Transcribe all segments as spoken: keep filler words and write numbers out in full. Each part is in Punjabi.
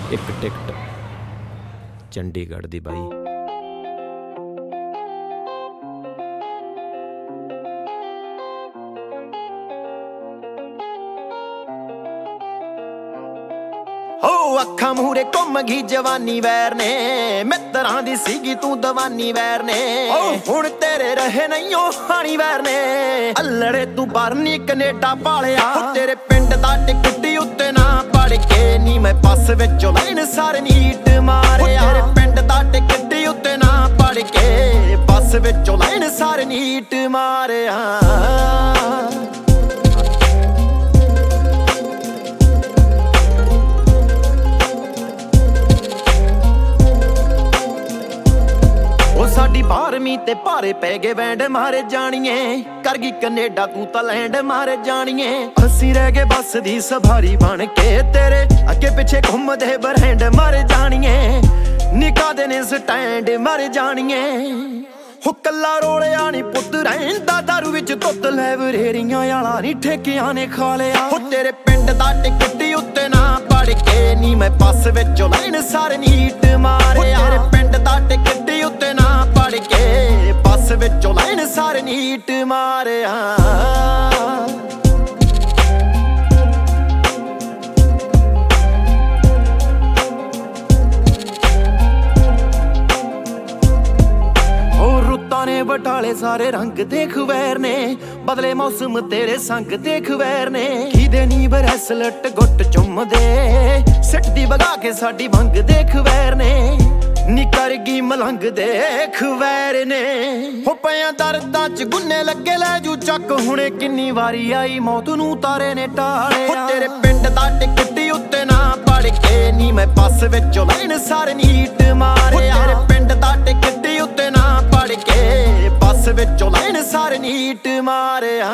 ਇੱਕ ਟਿਕਟ ਚੰਡੀਗੜ੍ਹ ਦੀ ਬਾਈ। ਹੋ ਅੱਖਾਂ ਮੂਹਰੇ ਘੁੰਮ ਗਈ ਜਵਾਨੀ ਵੈਰ ਨੇ, ਮਿੱਤਰਾਂ ਦੀ ਸੀਗੀ ਤੂੰ ਦਵਾਨੀ ਵੈਰ ਨੇ। ਹੁਣ ਤੇਰੇ ਰਹੇ ਨਹੀਂ ਉਹ ਹਾਣੀ ਵੈਰ ਨੇ, ਅਲੜੇ ਤੂੰ ਬਰਨੀ ਕਨੇਡਾ ਪਾਲਿਆ। ਤੇਰੇ ਪਿੰਡ ਦਾ ਟਿਕਟੀ ਉੱਤੇ ਨਾ ਪੜ ਕੇ ਨੀ ਮੈਂ ਬੱਸ ਵਿੱਚੋਂ ਲਾਈਨ ਸਾਰ ਨੀਟ ਮਾਰਿਆ। ਤੇਰੇ ਪਿੰਡ ਦਾ ਟਿਕਟੀ ਉੱਤੇ ਨਾ ਪੜ ਕੇ ਬੱਸ ਵਿੱਚੋਂ ਲਾਈਨ ਸਾਰ ਨੀਟ ਮਾਰਿਆ। ਸਾਡੀ ਬਾਰਵੀਂ ਤੇ ਭਾਰੇ ਪੈ ਗਏ ਵੈਂਡ ਮਾਰੇ ਜਾਣੀਏ, ਕਰ ਗਈ ਕਨੇਡਾ ਤੂੰ ਤਾਂ ਲੈਂਡ ਮਾਰੇ ਜਾਣੀਏ। ਅਸੀਂ ਰਹਿ ਗਏ ਬੱਸ ਦੀ ਸਵਾਰੀ ਬਣ ਕੇ, ਤੇਰੇ ਅੱਗੇ ਪਿੱਛੇ ਘੁੰਮਦੇ ਬਰਹੈਂਡ ਮਾਰੇ ਜਾਣੀਏ। ਨਿਕਾ ਦੇ ਨੇ ਸਟੈਂਡ ਮਾਰੇ ਜਾਣੀਏ। ਹੋ ਕੱਲਾ ਰੋਲਿਆ ਨੀ ਪੁੱਤ ਰਹਿੰਦਾ ਦਾਰੂ ਵਿੱਚ ਧੁੱਤ, ਲਾਇਬ੍ਰੇਰੀਆਂ ਵਾਲਾ ਨੀ ਠੇਕਿਆਂ ਨੇ ਖਾ ਲਿਆ। ਹੋ ਤੇਰੇ ਪਿੰਡ ਦਾ ਟਿਕਟੀ ਉੱਤੇ ਨਾ ਪੜ ਕੇ ਨੀ ਮੈਂ ਬੱਸ ਵਿੱਚੋਂ ਲਾਈਨ ਸਾਰ ਨੀਟ ਮਾਰਿਆ। ਤੇਰੇ ਪਿੰਡ ਦਾ ਟਿਕਟੀ ਉੱਤੇ ਨਾ ਪੜ ਕੇ ਬੱਸ ਵਿੱਚੋਂ ਲਾਈਨ ਸਾਰ ਨੀਟ ਮਾਰਿਆ। ਨੇ ਬਟਾਲੇ ਸਾਰੇ ਰੰਗ ਦੇਖ ਵੈਰ ਨੇ, ਬਦਲੇ ਮੌਸਮ ਤੇਰੇ ਸੰਗ ਦੇਖ ਵੈਰ ਨੇ। ਕਿਦੇ ਨੀ ਬਰੈਸਲਟ ਗੁੱਟ ਚੁੰਮਦੇ, ਸਿੱਟ ਦੀ ਵਗਾ ਕੇ ਸਾਡੀ ਭੰਗ ਦੇਖ ਵੈਰ ਨੇ। ਨੀ ਕਰ ਗਈ ਮਲੰਗ ਦੇਖ ਵੈਰ ਨੇ। ਹੋ ਪਿਆ ਦਰਦਾਂ ਚ ਗੁੰਨੇ ਲੱਗੇ ਲੈ ਜੂ ਚੱਕ, ਹੁਣੇ ਕਿੰਨੀ ਵਾਰੀ ਆਈ ਮੌਤ ਨੂੰ ਤਾਰੇ ਨੇ ਟਾਲਿਆ। ਤੇਰੇ ਪਿੰਡ ਦਾ ਟਿਕਟੀ ਉੱਤੇ ਨਾ ਪੜ ਕੇ ਨੀ ਮੈਂ ਬੱਸ ਵਿੱਚੋਂ ਲਾਈਨ ਸਾਰ ਨੀਟ ਮਾਰਿਆ। ਤੇਰੇ ਪਿੰਡ ਦਾ ਟਿਕਟੀ ਉੱਤੇ ਨਾ ਪੜ ਕੇ ਬੱਸ ਵਿੱਚੋਂ ਲਾਈਨ ਸਾਰ ਨੀਟ ਮਾਰਿਆ।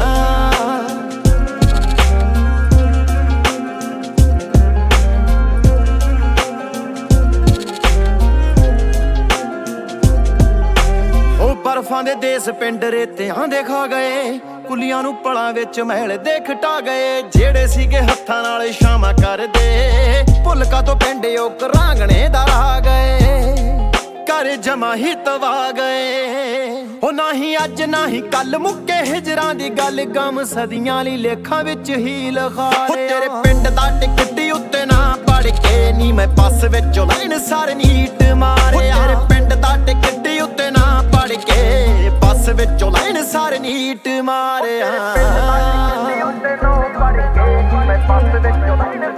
ਬਰਫਾਂ ਦੇ ਦੇਸ ਪਿੰਡ ਰੇਤਿਆਂ ਦੇ ਖਾ ਗਏ, ਕੁਲੀਆਂ ਨੂੰ ਪਲਾਂ ਵਿੱਚ ਮਹਿਲ ਦੇ ਖਟਾ ਗਏ। ਜਿਹੜੇ ਸੀਗੇ ਹੱਥਾਂ ਨਾਲ ਸ਼ਾਮਾਂ ਕਰਦੇ, ਭੁੱਲਕਾ ਤੋਂ ਪਿੰਡ ਉਹ ਕਰਾਂਗਣੇ ਦਾ ਆ ਗਏ। ਘਰ ਜਮਾ ਹੀ ਤਵਾ ਗਏ। ਉਹ ਨਹੀਂ ਅੱਜ ਨਹੀਂ ਕੱਲ ਮੁੱਕੇ ਹਿਜਰਾਂ ਦੀ ਗੱਲ, ਗਮ ਸਦੀਆਂ ਲਈ ਲੇਖਾਂ ਵਿੱਚ ਹੀ ਲਿਖਾ ਲਿਆ। ਤੇਰੇ ਪਿੰਡ ਦਾ ਟਿਕਟੀ ਉੱਤੇ ਨਾ ਪੜ ਕੇ ਨੀ ਮੈਂ ਬੱਸ ਵਿੱਚੋਂ ਲਾਈਨ ਸਾਰ ਨੀਟ ਮਾਰਿਆ। ਤੇਰੇ ਪਿੰਡ ਦਾ ਟਿਕਟੀ ਉੱਤੇ ਨਾ ਪੜ ਕੇ ਬੱਸ ਵਿੱਚੋਂ ਲਾਈਨ ਸਾਰ ਨੀਟ ਮਾਰਿਆ।